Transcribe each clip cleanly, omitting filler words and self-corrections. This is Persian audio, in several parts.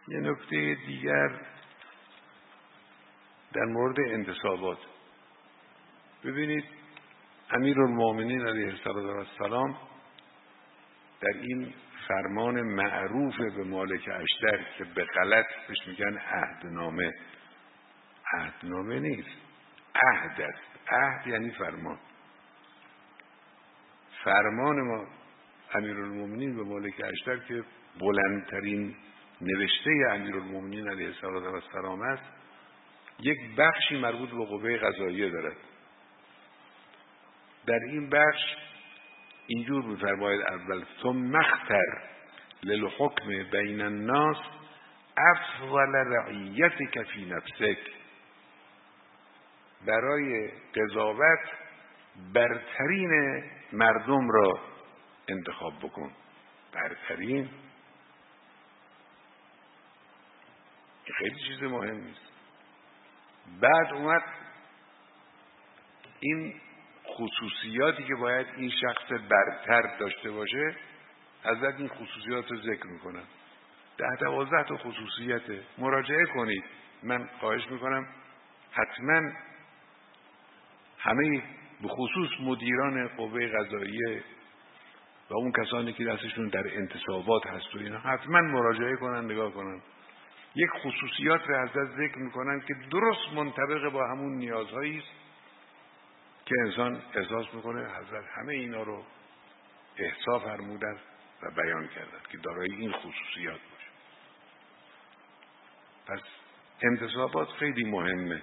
یه نکته دیگر در مورد انتصابات. ببینید امیرالمومنین علیه السلام در این فرمان معروف به مالک اشتر که به غلط بهش میگن عهدنامه، عهدنامه نیست، عهد است. عهد یعنی فرمان. فرمان ما امیرالمومنین به مالک اشتر که بلندترین نوشته امیرالمومنین علیه السلام است، یک بخشی مربوط به قوه قضاییه دارد. در این بخش اینجور می‌فرماید: اول ثم اختر للحکم بین الناس افضل رعیتک فی نفسک. برای قضاوت برترین مردم را انتخاب بکن. برترین خیلی چیز مهمی است. بعد اومد این خصوصیاتی که باید این شخص برتر داشته باشه، حضرت این خصوصیات رو ذکر میکنن. 10-12 تا خصوصیت مراجعه کنید. من خواهش میکنم حتما همه به خصوص مدیران قوه قضاییه و اون کسانی که دستشون در انتصابات هست و اینا حتما مراجعه کنن، نگاه کنن. یک خصوصیات رو حضرت ذکر میکنن که درست منطبق با همون نیازهایی است که انسان احساس میکنه. حضرت همه اینا رو احسا فرمودن و بیان کردن که دارای این خصوصیات باشه. پس انتصابات خیلی مهمه.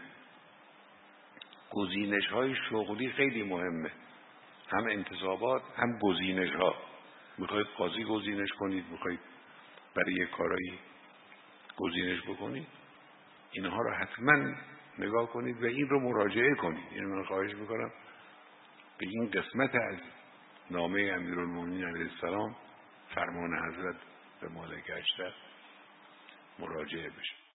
گزینش های شغلی خیلی مهمه. هم انتصابات هم گزینش ها. میخواید قاضی گزینش کنید، میخواید برای کارایی گزینش بکنید، اینها رو حتما نگاه کنید و این رو مراجعه کنید. این من خواهش میکنم به این قسمت از نامه امیرالمومنین علیه السلام، فرمان حضرت به مالک اشتر، مراجعه بشه.